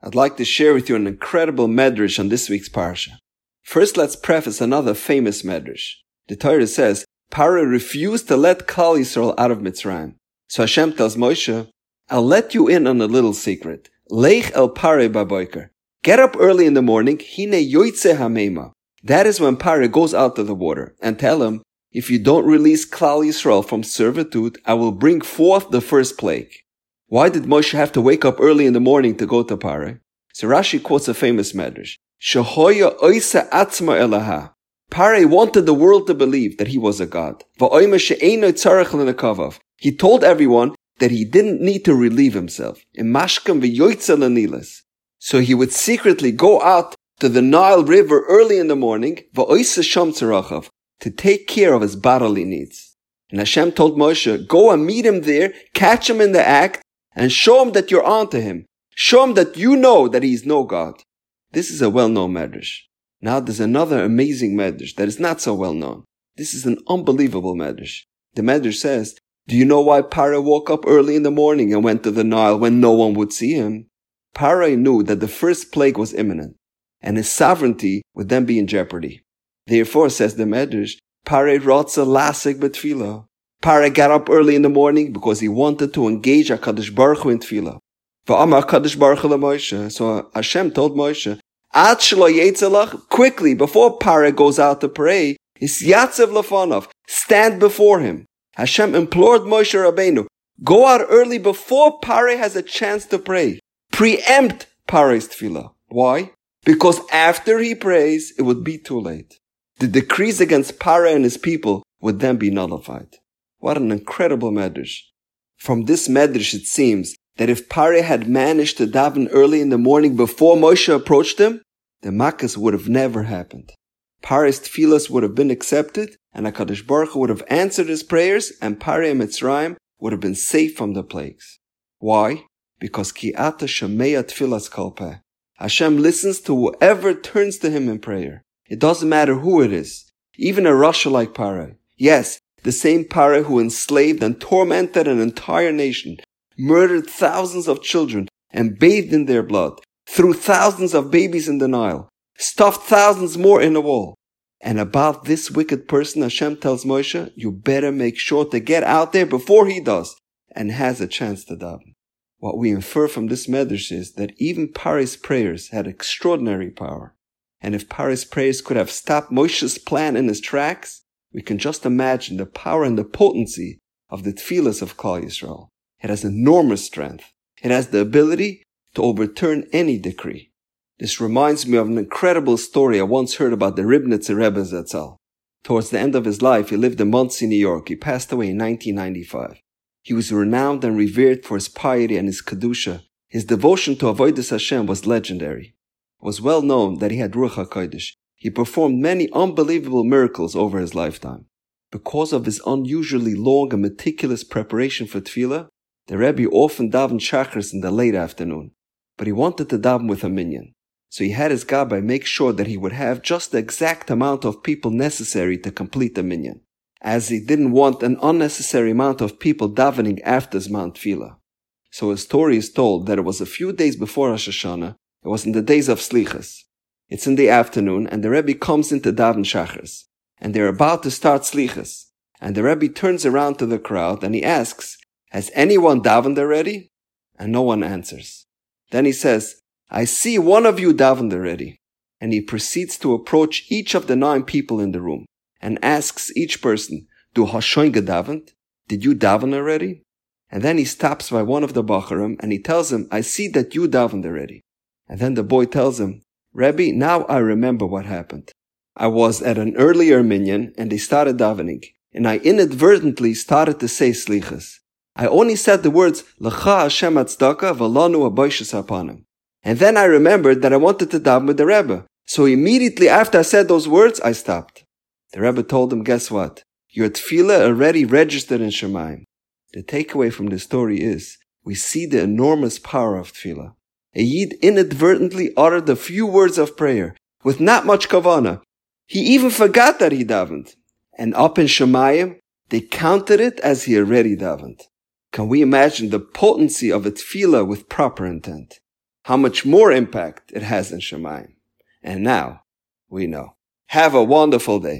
I'd like to share with you an incredible medrash on this week's parsha. First, let's preface another famous medrash. The Torah says, Paro refused to let Klal Yisrael out of Mitzrayim. So Hashem tells Moshe, I'll let you in on a little secret. Leich el Paro baboiker. Get up early in the morning, hine yoitze hameima. That is when Paro goes out to the water. And tell him, if you don't release Klal Yisrael from servitude, I will bring forth the first plague. Why did Moshe have to wake up early in the morning to go to Paro? So Rashi quotes a famous medrash. Shehoya oisa atzma elaha. Paro wanted the world to believe that he was a god. He told everyone that he didn't need to relieve himself. So he would secretly go out to the Nile River early in the morning to take care of his bodily needs. And Hashem told Moshe, go and meet him there, catch him in the act, and show him that you're onto him. Show him that you know that he is no God. This is a well-known medrash. Now there's another amazing medrash that is not so well-known. This is an unbelievable medrash. The medrash says, do you know why Paro woke up early in the morning and went to the Nile when no one would see him? Paro knew that the first plague was imminent, and his sovereignty would then be in jeopardy. Therefore, says the medrash, Paro rotza lasik betfila. Paro got up early in the morning because he wanted to engage HaKadosh Baruch Hu in tefillah. V'amar HaKadosh Baruch Hu LaMoshe. So Hashem told Moshe, Ad shelo yetzalach, quickly, before Paro goes out to pray, is yatzev lefanov, stand before him. Hashem implored Moshe Rabbeinu, go out early before Paro has a chance to pray. Preempt Paro's tefillah. Why? Because after he prays, it would be too late. The decrees against Paro and his people would then be nullified. What an incredible medrash. From this medrash it seems that if Paro had managed to daven early in the morning before Moshe approached him, the makas would have never happened. Paro's tefillahs would have been accepted, and HaKadosh Baruch Hu would have answered his prayers, and Paro and Mitzrayim would have been safe from the plagues. Why? Because ki ata shameya tefillas kol peh. Hashem listens to whoever turns to him in prayer. It doesn't matter who it is. Even a rasha like Paro. Yes, the same Paro who enslaved and tormented an entire nation, murdered thousands of children and bathed in their blood, threw thousands of babies in the Nile, stuffed thousands more in a wall. And about this wicked person, Hashem tells Moshe, you better make sure to get out there before he does and has a chance to daven. What we infer from this medrash is that even Paro's prayers had extraordinary power. And if Paro's prayers could have stopped Moshe's plan in his tracks, we can just imagine the power and the potency of the tefillahs of Klal Yisrael. It has enormous strength. It has the ability to overturn any decree. This reminds me of an incredible story I once heard about the Ribnitzer Rebbe Zatzal. Towards the end of his life, he lived in Monsey, New York. He passed away in 1995. He was renowned and revered for his piety and his kedusha. His devotion to Avodas Hashem was legendary. It was well known that he had Ruach HaKodesh. He performed many unbelievable miracles over his lifetime. Because of his unusually long and meticulous preparation for tefillah, the Rebbe often davened shachris in the late afternoon. But he wanted to daven with a minyan. So he had his gabbai make sure that he would have just the exact amount of people necessary to complete the minyan, as he didn't want an unnecessary amount of people davening after Zman Tefillah. So a story is told that it was a few days before Rosh Hashanah. It was in the days of Slichas. It's in the afternoon, and the Rebbe comes into daven shachris, and they're about to start Slichas. And the Rebbe turns around to the crowd and he asks, has anyone davened already? And no one answers. Then he says, I see one of you davened already. And he proceeds to approach each of the 9 people in the room and asks each person, Du hashoin gedavent? Did you daven already? And then he stops by one of the bacharim and he tells him, I see that you davened already. And then the boy tells him, Rebbe, now I remember what happened. I was at an earlier minyan and they started davening, and I inadvertently started to say slichas. I only said the words, L'cha Hashem atzdaka v'lanu aboishes hapanim. And then I remembered that I wanted to daven with the Rebbe. So immediately after I said those words, I stopped. The Rebbe told him, guess what? Your tefillah already registered in Shemayim. The takeaway from this story is, we see the enormous power of tefillah. A Yid inadvertently uttered a few words of prayer, with not much kavanah. He even forgot that he davened. And up in Shemayim, they counted it as he already davened. Can we imagine the potency of a tefillah with proper intent? how much more impact it has in Shemayim. And now we know. Have a wonderful day.